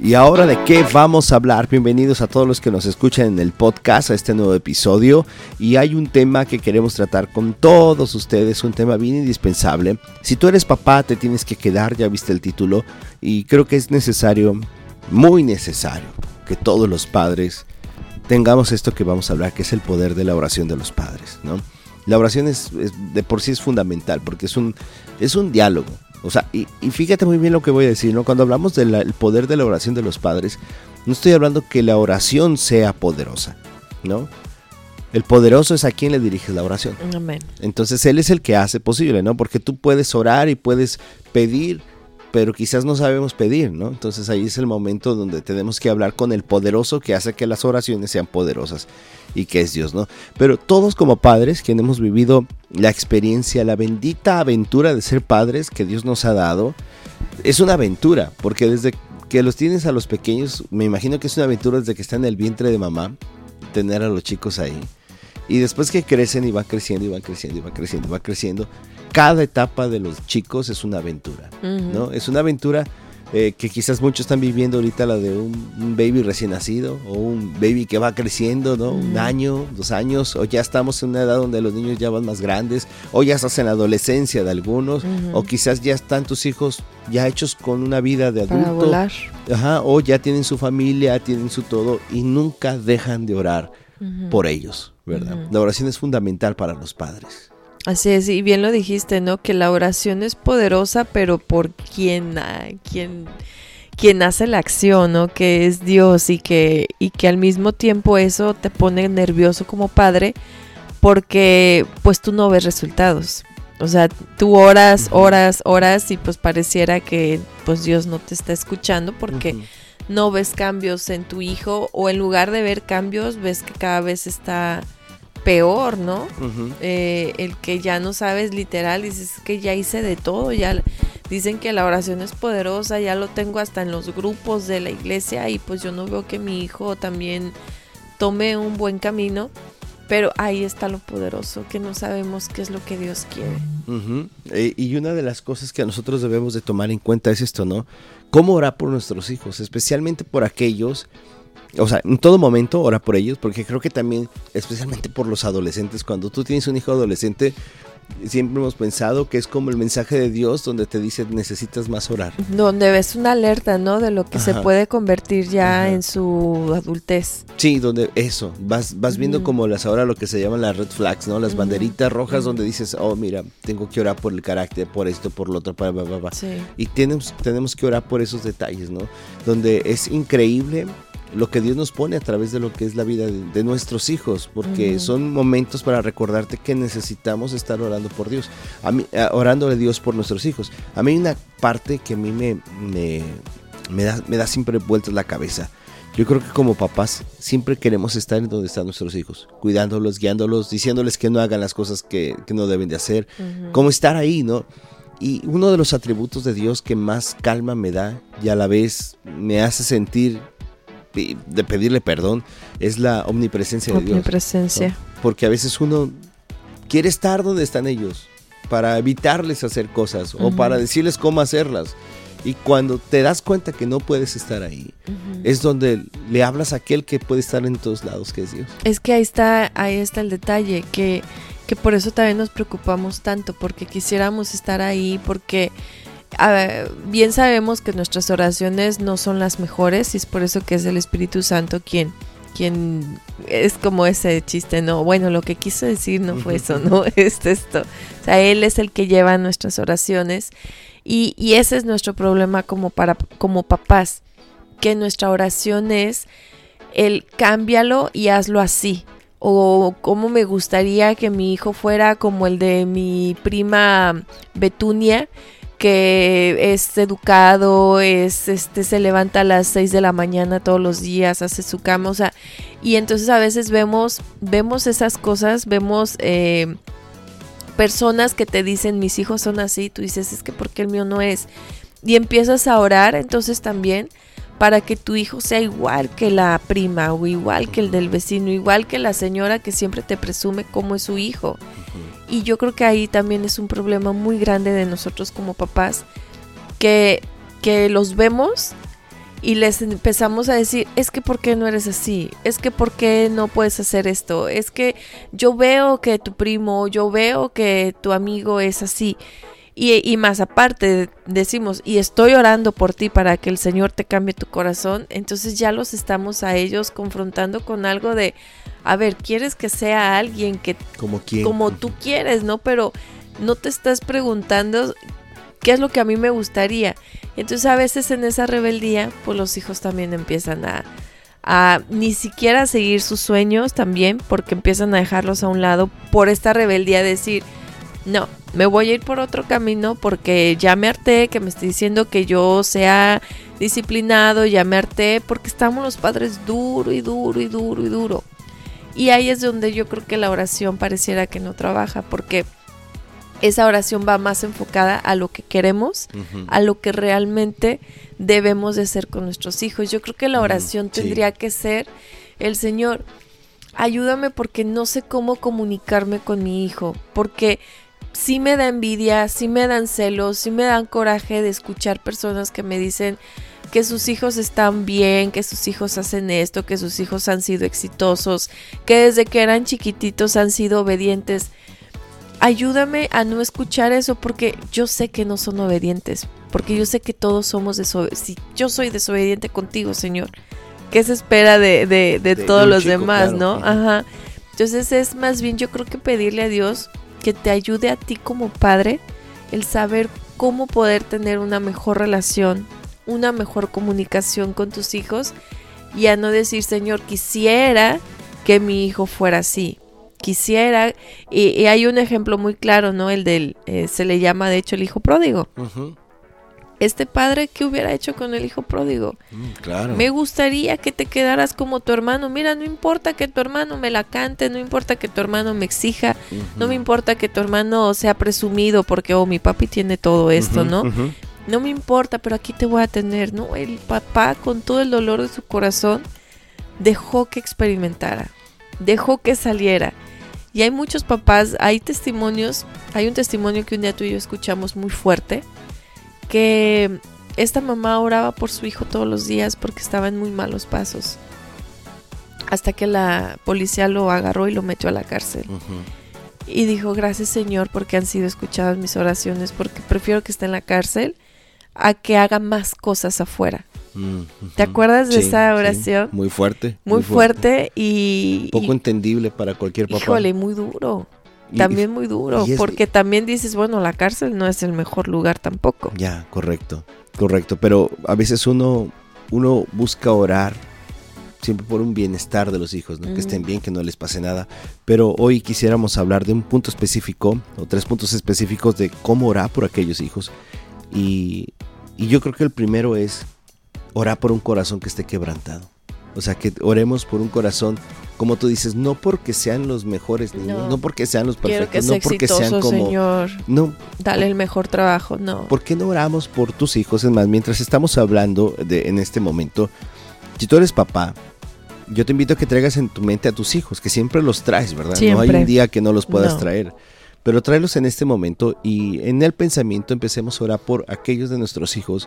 ¿Y ahora de qué vamos a hablar? Bienvenidos a todos los que nos escuchan en el podcast, a este nuevo episodio. Y hay un tema que queremos tratar con todos ustedes, un tema bien indispensable. Si tú eres papá, te tienes que quedar, ya viste el título. Y creo que es necesario, muy necesario, que todos los padres tengamos esto que vamos a hablar, que es el poder de la oración de los padres, ¿no? La oración es de por sí es fundamental, porque es un diálogo. O sea, y fíjate muy bien lo que voy a decir, ¿no? Cuando hablamos del poder de la oración de los padres, no estoy hablando que la oración sea poderosa, ¿no? El poderoso es a quien le diriges la oración. Amén. Entonces, Él es el que hace posible, ¿no? Porque tú puedes orar y puedes pedir, pero quizás no sabemos pedir, ¿no? Entonces, ahí es el momento donde tenemos que hablar con el poderoso que hace que las oraciones sean poderosas y que es Dios, ¿no? Pero todos como padres, quienes hemos vivido la experiencia, la bendita aventura de ser padres que Dios nos ha dado, es una aventura, porque desde que los tienes a los pequeños, me imagino que es una aventura desde que están en el vientre de mamá, tener a los chicos ahí, y después que crecen y van creciendo y van creciendo y van creciendo y van creciendo, cada etapa de los chicos es una aventura, ¿no? Es una aventura que quizás muchos están viviendo ahorita, la de un baby recién nacido o un baby que va creciendo, ¿no? Un año, 2 años, o ya estamos en una edad donde los niños ya van más grandes, o ya estás en la adolescencia de algunos, o quizás ya están tus hijos ya hechos con una vida de adulto. Para volar. Ajá, o ya tienen su familia, tienen su todo y nunca dejan de orar por ellos, ¿verdad? La oración es fundamental para los padres. Así es, y bien lo dijiste, ¿no? Que la oración es poderosa, pero por quien hace la acción, ¿no? Que es Dios, y que al mismo tiempo eso te pone nervioso como padre, porque pues tú no ves resultados. O sea, tú oras y pues pareciera que pues Dios no te está escuchando porque no ves cambios en tu hijo, o en lugar de ver cambios ves que cada vez está peor, ¿no? El que ya no sabes, literal, dices que ya hice de todo, ya dicen que la oración es poderosa, ya lo tengo hasta en los grupos de la iglesia y pues yo no veo que mi hijo también tome un buen camino, pero ahí está lo poderoso, que no sabemos qué es lo que Dios quiere. Y una de las cosas que nosotros debemos de tomar en cuenta es esto, ¿no? Cómo orar por nuestros hijos, especialmente por aquellos. O sea, en todo momento ora por ellos, porque creo que también, especialmente por los adolescentes, cuando tú tienes un hijo adolescente, siempre hemos pensado que es como el mensaje de Dios donde te dice necesitas más orar. Donde ves una alerta, ¿no? De lo que se puede convertir ya en su adultez. Sí, donde eso, vas viendo como ahora lo que se llaman las red flags, ¿no? Las banderitas rojas donde dices, oh, mira, tengo que orar por el carácter, por esto, por lo otro, Sí. Y tenemos que orar por esos detalles, ¿no? Donde es increíble lo que Dios nos pone a través de lo que es la vida de nuestros hijos, porque son momentos para recordarte que necesitamos estar orando por Dios, orándole a Dios por nuestros hijos. A mí hay una parte que a mí me da siempre vueltas la cabeza. Yo creo que como papás siempre queremos estar en donde están nuestros hijos, cuidándolos, guiándolos, diciéndoles que no hagan las cosas que no deben de hacer, como estar ahí, ¿no? Y uno de los atributos de Dios que más calma me da y a la vez me hace sentir de pedirle perdón es la omnipresencia de Dios, ¿no? Porque a veces uno quiere estar donde están ellos para evitarles hacer cosas o para decirles cómo hacerlas, y cuando te das cuenta que no puedes estar ahí es donde le hablas a aquel que puede estar en todos lados, que es Dios. Es que ahí está el detalle, que por eso también nos preocupamos tanto, porque quisiéramos estar ahí, porque bien sabemos que nuestras oraciones no son las mejores, y es por eso que es el Espíritu Santo quien es como ese chiste, ¿no? Bueno, lo que quiso decir no fue eso, ¿no? Esto. O sea, Él es el que lleva nuestras oraciones, y ese es nuestro problema como papás, que nuestra oración es el cámbialo y hazlo así. O cómo me gustaría que mi hijo fuera como el de mi prima Betunia, que es educado, se levanta a las 6 de la mañana todos los días, hace su cama, o sea, y entonces a veces vemos esas cosas, vemos personas que te dicen mis hijos son así, tú dices es que ¿por qué el mío no es? Y empiezas a orar entonces también para que tu hijo sea igual que la prima, o igual que el del vecino, igual que la señora que siempre te presume cómo es su hijo. Y yo creo que ahí también es un problema muy grande de nosotros como papás, que los vemos y les empezamos a decir, es que ¿por qué no eres así? Es que ¿por qué no puedes hacer esto? Es que yo veo que tu primo, yo veo que tu amigo es así. Y más aparte decimos, y estoy orando por ti para que el Señor te cambie tu corazón. Entonces ya los estamos a ellos confrontando con algo de, a ver, ¿quieres que sea alguien que como tú quieres, ¿no? Pero no te estás preguntando qué es lo que a mí me gustaría. Entonces a veces en esa rebeldía, pues los hijos también empiezan a ni siquiera seguir sus sueños también, porque empiezan a dejarlos a un lado por esta rebeldía de decir, no, me voy a ir por otro camino porque ya me harté que me esté diciendo que yo sea disciplinado, ya me harté porque estamos los padres duro y duro y duro y duro. Y ahí es donde yo creo que la oración pareciera que no trabaja, porque esa oración va más enfocada a lo que queremos, a lo que realmente debemos de hacer con nuestros hijos. Yo creo que la oración tendría que ser, el Señor, ayúdame porque no sé cómo comunicarme con mi hijo, porque sí me da envidia, sí me dan celos, sí me dan coraje de escuchar personas que me dicen que sus hijos están bien, que sus hijos hacen esto, que sus hijos han sido exitosos, que desde que eran chiquititos han sido obedientes. Ayúdame a no escuchar eso porque yo sé que no son obedientes, porque yo sé que todos somos desobedientes. Si yo soy desobediente contigo, Señor, ¿qué se espera de todos los demás, claro, no? Ajá. Entonces es más bien yo creo que pedirle a Dios que te ayude a ti como padre el saber cómo poder tener una mejor relación, una mejor comunicación con tus hijos y a no decir, Señor, quisiera que mi hijo fuera así, quisiera, y hay un ejemplo muy claro, ¿no? El del, se le llama de hecho el hijo pródigo. Uh-huh. Este padre, ¿qué hubiera hecho con el hijo pródigo? Claro. Me gustaría que te quedaras como tu hermano. Mira, no importa que tu hermano me la cante, no importa que tu hermano me exija, no me importa que tu hermano sea presumido porque, mi papi tiene todo esto, ¿no? No me importa, pero aquí te voy a tener, ¿no? El papá, con todo el dolor de su corazón, dejó que experimentara, dejó que saliera. Y hay muchos papás, hay testimonios, hay un testimonio que un día tú y yo escuchamos muy fuerte, que esta mamá oraba por su hijo todos los días porque estaba en muy malos pasos, hasta que la policía lo agarró y lo metió a la cárcel. Y dijo, gracias Señor porque han sido escuchadas mis oraciones, porque prefiero que esté en la cárcel a que haga más cosas afuera. ¿Te acuerdas de esa oración? Sí. Muy fuerte. Muy fuerte y poco entendible para cualquier papá. Híjole, muy duro. También muy duro, porque también dices, bueno, la cárcel no es el mejor lugar tampoco. Ya, correcto, pero a veces uno busca orar siempre por un bienestar de los hijos, ¿no? Que estén bien, que no les pase nada, pero hoy quisiéramos hablar de un punto específico, o 3 puntos específicos de cómo orar por aquellos hijos, y yo creo que el primero es orar por un corazón que esté quebrantado. O sea, que oremos por un corazón, como tú dices, no porque sean los mejores niños, no porque sean los perfectos, no porque sean como... Señor, no, dale el mejor trabajo, no. ¿Por qué no oramos por tus hijos? Es más, mientras estamos hablando en este momento, si tú eres papá, yo te invito a que traigas en tu mente a tus hijos, que siempre los traes, ¿verdad? Siempre. No hay un día que no los puedas traer, pero tráelos en este momento y en el pensamiento empecemos a orar por aquellos de nuestros hijos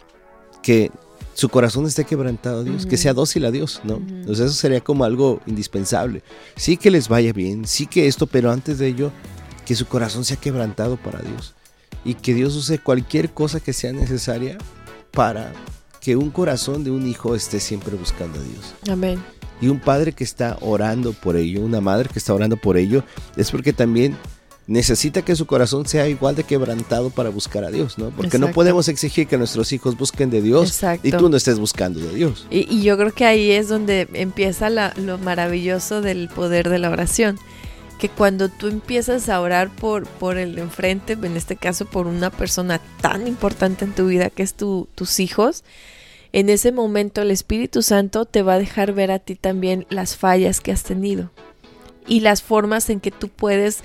que su corazón esté quebrantado a Dios, que sea dócil a Dios, ¿no? Entonces eso sería como algo indispensable. Sí que les vaya bien, sí que esto, pero antes de ello, que su corazón sea quebrantado para Dios. Y que Dios use cualquier cosa que sea necesaria para que un corazón de un hijo esté siempre buscando a Dios. Amén. Y un padre que está orando por ello, una madre que está orando por ello, es porque también necesita que su corazón sea igual de quebrantado para buscar a Dios, ¿no? Porque no podemos exigir que nuestros hijos busquen de Dios y tú no estés buscando de Dios. Y yo creo que ahí es donde empieza lo maravilloso del poder de la oración. Que cuando tú empiezas a orar por el de enfrente, en este caso por una persona tan importante en tu vida que es tus hijos, en ese momento el Espíritu Santo te va a dejar ver a ti también las fallas que has tenido. Y las formas en que tú puedes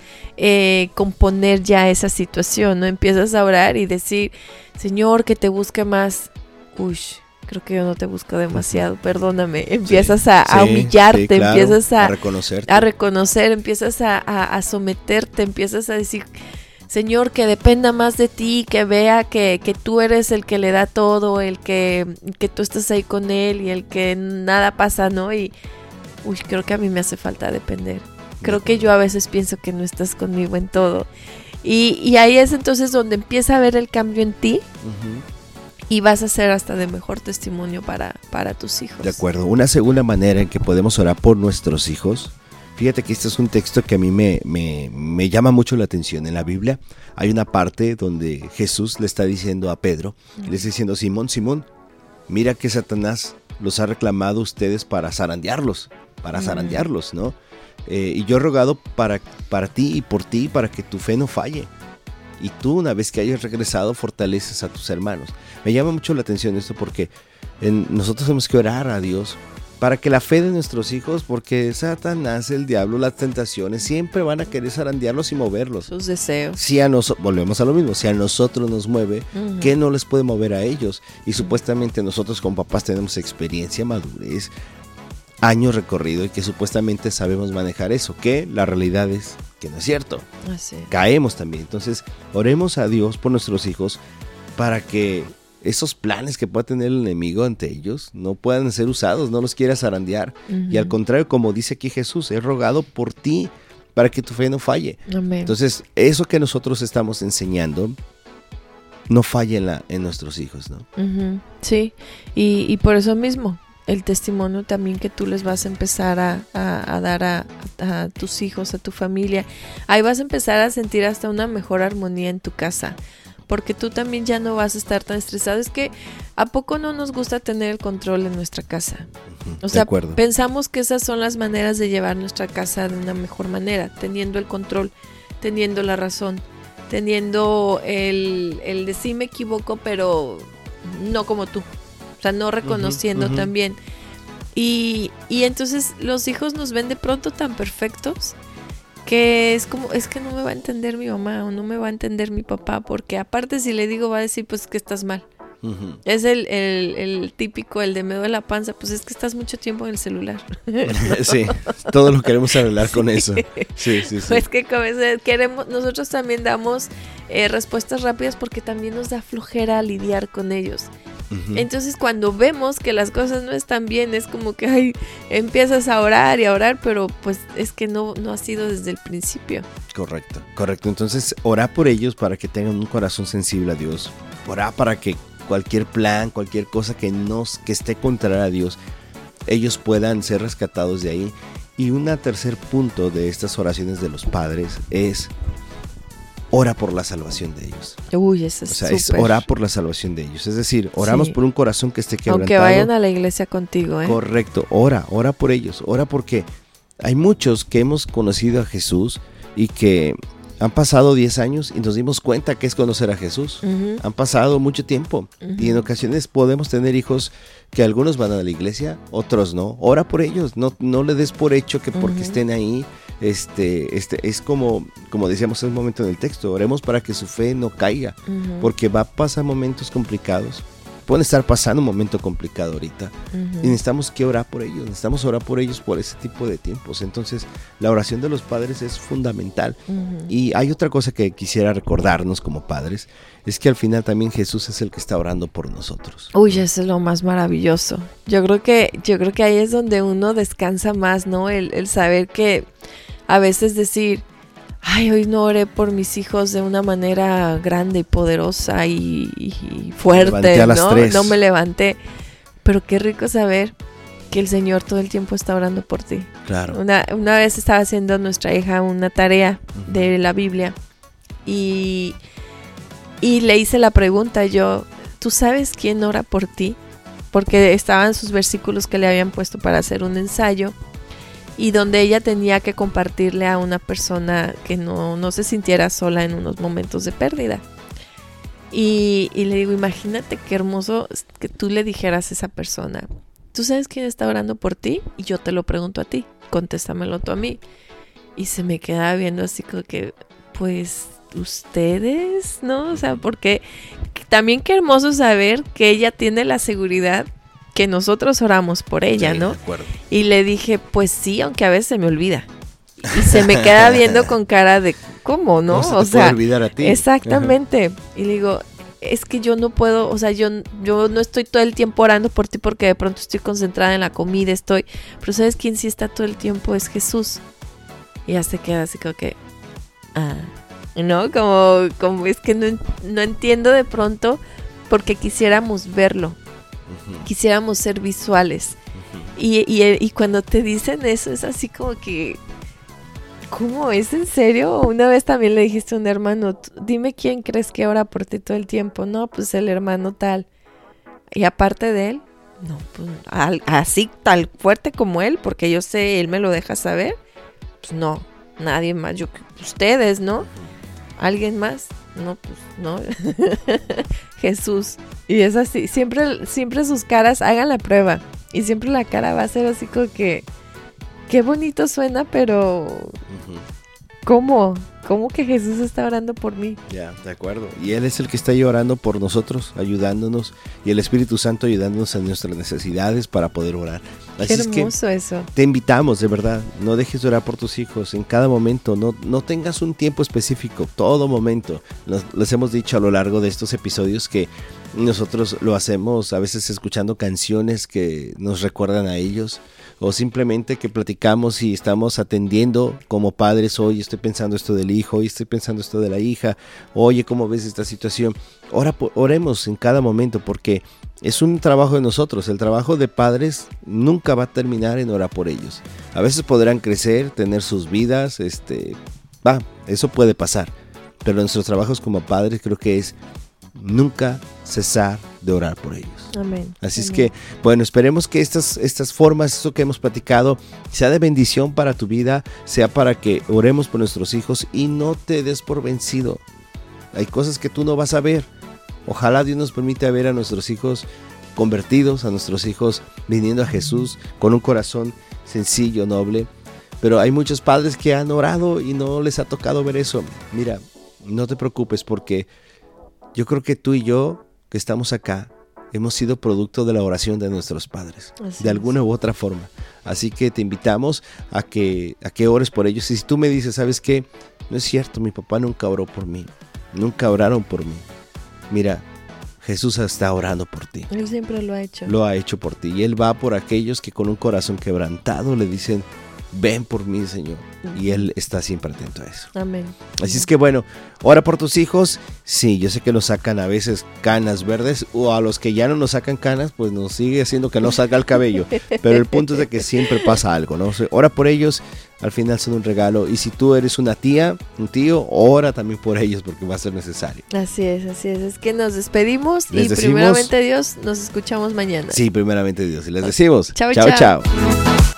componer ya esa situación, ¿no? Empiezas a orar y decir, Señor, que te busque más. Uy, creo que yo no te busco demasiado, perdóname. Empiezas a humillarte, claro, empiezas a reconocer, empiezas a someterte, empiezas a decir, Señor, que dependa más de ti, que vea que tú eres el que le da todo, el que tú estás ahí con él y el que nada pasa, ¿no? Y creo que a mí me hace falta depender. Creo que yo a veces pienso que no estás conmigo en todo. Y ahí es entonces donde empieza a ver el cambio en ti. Y vas a ser hasta de mejor testimonio para tus hijos. De acuerdo. Una segunda manera en que podemos orar por nuestros hijos. Fíjate que este es un texto que a mí me llama mucho la atención. En la Biblia hay una parte donde Jesús le está diciendo a Pedro, le está diciendo: Simón, Simón, mira que Satanás los ha reclamado a ustedes para zarandearlos, ¿no? Y yo he rogado para ti y por ti, para que tu fe no falle. Y tú, una vez que hayas regresado, fortaleces a tus hermanos. Me llama mucho la atención esto porque nosotros tenemos que orar a Dios para que la fe de nuestros hijos, porque Satanás, el diablo, las tentaciones, siempre van a querer zarandearlos y moverlos. Sus deseos. Volvemos a lo mismo, si a nosotros nos mueve, ¿qué no les puede mover a ellos? Y supuestamente nosotros como papás tenemos experiencia, madurez, años recorrido y que supuestamente sabemos manejar eso, que la realidad es que no es cierto. Así es. Caemos también. Entonces, oremos a Dios por nuestros hijos para que esos planes que pueda tener el enemigo ante ellos no puedan ser usados, no los quiera zarandear. Y al contrario, como dice aquí Jesús, he rogado por ti para que tu fe no falle. Amén. Entonces, eso que nosotros estamos enseñando no falle en nuestros hijos, ¿no? Sí, y por eso mismo, el testimonio también que tú les vas a empezar a dar a tus hijos, a tu familia. Ahí vas a empezar a sentir hasta una mejor armonía en tu casa. Porque tú también ya no vas a estar tan estresado. Es que ¿a poco no nos gusta tener el control en nuestra casa? O sea, pensamos que esas son las maneras de llevar nuestra casa de una mejor manera, teniendo el control, teniendo la razón, teniendo el de sí me equivoco, pero no como tú. O sea, no reconociendo también. Y entonces los hijos nos ven de pronto tan perfectos que es como, es que no me va a entender mi mamá o no me va a entender mi papá, porque aparte si le digo va a decir pues que estás mal. Es el típico, el de me duele la panza, pues es que estás mucho tiempo en el celular. Sí, todos lo queremos arreglar con eso. Sí. Pues que queremos, nosotros también damos respuestas rápidas porque también nos da flojera lidiar con ellos. Entonces cuando vemos que las cosas no están bien, es como que empiezas a orar, pero pues es que no ha sido desde el principio. Correcto. Entonces ora por ellos para que tengan un corazón sensible a Dios. Ora para que cualquier plan, cualquier cosa que esté contraria a Dios, ellos puedan ser rescatados de ahí. Y un tercer punto de estas oraciones de los padres es: ora por la salvación de ellos. Eso es súper. Es orar por la salvación de ellos. Es decir, oramos por un corazón que esté quebrantado. Aunque vayan a la iglesia contigo, ¿eh? Correcto. Ora por ellos. Ora porque hay muchos que hemos conocido a Jesús y que han pasado 10 años y nos dimos cuenta que es conocer a Jesús. Han pasado mucho tiempo y en ocasiones podemos tener hijos que algunos van a la iglesia, otros no. Ora por ellos. No le des por hecho que porque estén ahí. Es como decíamos en un momento en el texto, oremos para que su fe no caiga, porque va a pasar momentos complicados, pueden estar pasando un momento complicado ahorita, y necesitamos que orar por ellos, necesitamos orar por ellos por ese tipo de tiempos. Entonces la oración de los padres es fundamental. Y hay otra cosa que quisiera recordarnos como padres, es que al final también Jesús es el que está orando por nosotros. Eso es lo más maravilloso. Yo creo que ahí es donde uno descansa más, ¿no? El saber que a veces decir, hoy no oré por mis hijos de una manera grande y poderosa y fuerte, ¿no? No me levanté. Pero qué rico saber que el Señor todo el tiempo está orando por ti. Claro. Una vez estaba haciendo nuestra hija una tarea de la Biblia y le hice la pregunta ¿tú sabes quién ora por ti? Porque estaban sus versículos que le habían puesto para hacer un ensayo, y donde ella tenía que compartirle a una persona que no se sintiera sola en unos momentos de pérdida. Y le digo, imagínate qué hermoso que tú le dijeras a esa persona, ¿tú sabes quién está orando por ti? Y yo te lo pregunto a ti, contéstamelo tú a mí. Y se me quedaba viendo así como que, pues, ustedes, ¿no? O sea, porque también qué hermoso saber que ella tiene la seguridad que nosotros oramos por ella, ¿no? De acuerdo. Y le dije, pues sí, aunque a veces se me olvida. Y se me queda viendo con cara de, ¿cómo, no? O sea, olvidar a ti. Exactamente. Ajá. Y le digo, es que yo no puedo, o sea, yo no estoy todo el tiempo orando por ti porque de pronto estoy concentrada en la comida, pero ¿sabes quién sí está todo el tiempo? Es Jesús. Y ya se queda así como que, ¿no? Como es que no entiendo de pronto porque quisiéramos verlo, quisiéramos ser visuales. Y cuando te dicen eso es así como que, ¿cómo? ¿Es en serio? Una vez también le dijiste a un hermano, dime quién crees que ora por ti todo el tiempo. No, pues el hermano tal. Y aparte de él, no, pues así tal fuerte como él, porque yo sé, él me lo deja saber. Pues no, nadie más. Ustedes, ¿no? ¿Alguien más? No, pues no. Jesús. Y es así, siempre sus caras, hagan la prueba. Y siempre la cara va a ser así como que, qué bonito suena, pero ¿cómo? ¿Cómo que Jesús está orando por mí? Ya, de acuerdo. Y Él es el que está ahí orando por nosotros, ayudándonos, y el Espíritu Santo ayudándonos en nuestras necesidades para poder orar. Así qué hermoso es que eso. Te invitamos, de verdad, no dejes de orar por tus hijos en cada momento, no tengas un tiempo específico, todo momento. Les hemos dicho a lo largo de estos episodios que nosotros lo hacemos a veces escuchando canciones que nos recuerdan a ellos, o simplemente que platicamos y estamos atendiendo como padres. Oye, estoy pensando esto del hijo, hoy estoy pensando esto de la hija, oye, ¿cómo ves esta situación? Oremos en cada momento, porque es un trabajo de nosotros. El trabajo de padres nunca va a terminar en orar por ellos. A veces podrán crecer, tener sus vidas, eso puede pasar, pero nuestros trabajos como padres creo que es nunca cesar de orar por ellos. Amén. Así es que, bueno, esperemos que estas formas, esto que hemos platicado, sea de bendición para tu vida, sea para que oremos por nuestros hijos y no te des por vencido. Hay cosas que tú no vas a ver. Ojalá Dios nos permita ver a nuestros hijos convertidos, a nuestros hijos viniendo a Jesús con un corazón sencillo, noble. Pero hay muchos padres que han orado y no les ha tocado ver eso. Mira, no te preocupes, porque yo creo que tú y yo, que estamos acá, hemos sido producto de la oración de nuestros padres, de alguna u otra forma. Así que te invitamos a que ores por ellos. Y si tú me dices, ¿sabes qué? No es cierto, mi papá nunca oró por mí, nunca oraron por mí. Mira, Jesús está orando por ti. Él siempre lo ha hecho. Lo ha hecho por ti. Y Él va por aquellos que con un corazón quebrantado le dicen, ven por mí, Señor. Y Él está siempre atento a eso. Amén. Así es que bueno, ora por tus hijos. Sí, yo sé que nos sacan a veces canas verdes, o a los que ya no nos sacan canas, pues nos sigue haciendo que no salga el cabello. Pero el punto es de que siempre pasa algo, ¿no? O sea, ora por ellos, al final son un regalo. Y si tú eres una tía, un tío, ora también por ellos, porque va a ser necesario. Así es. Es que nos despedimos y primeramente Dios, nos escuchamos mañana. Sí, primeramente Dios. Y les decimos, chao. chao.